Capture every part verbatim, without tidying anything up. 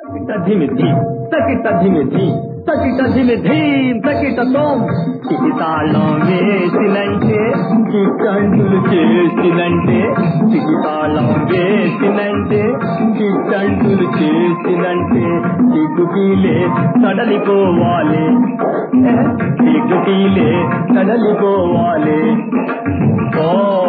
తకిట తకిట ధిమిధి తకిట ధిమిధి తకిట తోం చికితాళం వేసినంటే చిట్టంటులు చేసినంటే చికితాళం వేసినంటే చిట్టంటులు చేసినంటే సిగ్గుకీలే సడలిపోవాలి సిగ్గుకీలే సడలిపోవాలి ఓ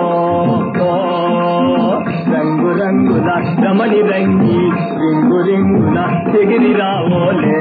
రంగు రంగుల రమణి రంగి రింగు రింగుల తెగిరి రావోలే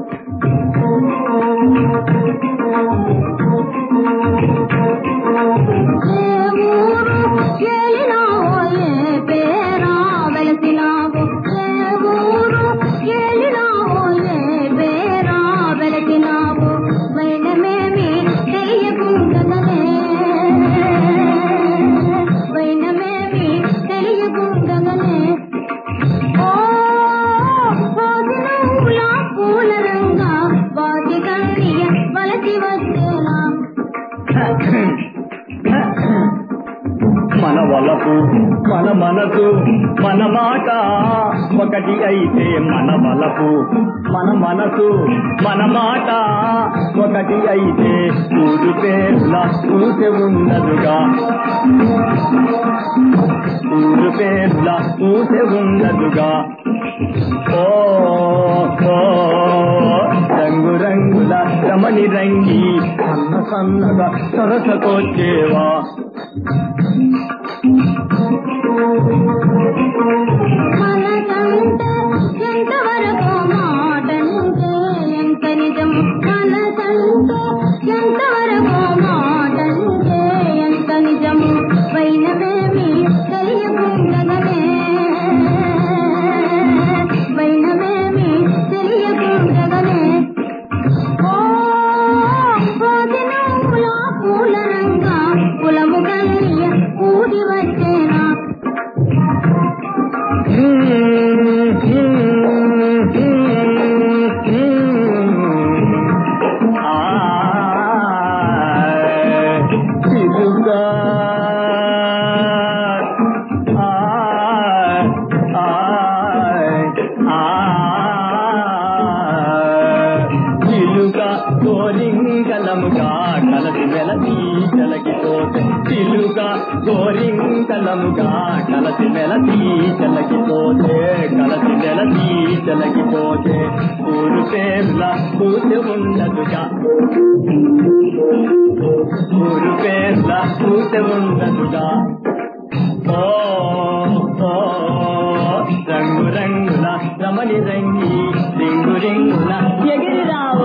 మన వలపు మన మనసు మన మాట ఒకటి అయితే మన వలపు మన మనసు మన మాట ఒకటి అయితే ఊరు పేర్ల ఊసె ఉండదుగా ఊరు పేర్ల ఊసె ఉండదుగా ఓ రంగు రంగుల రమణి రంగి సన్న సన్నగా సరసకొచ్చేవా ఎంతవరకు మాటంటే ఎంత నిజం మనసంటే ఎంతవరకు మాటంటే ఎంత నిజం వైనమేమి తెలియకుండగనే వైనమేమి తెలియకుండగనే ఓ పోదినముల పూలరంగా కులము కలియ ఊది వచ్చేనా గోరింగలముగా కలసి మెలసి చలకిపోతే చిలుగా గోరింగలముగా కలసి మెలసి చలకిపోతే కలసి మెలసి చలకిపోతే ఊరు పేర్ల పూసె ఉండదుగా ఊరు పేర్ల పూసె ఉండదుగా ఓ రంగు రంగుల రమణి రంగి రింగు రింగుల ఎగిరి రావు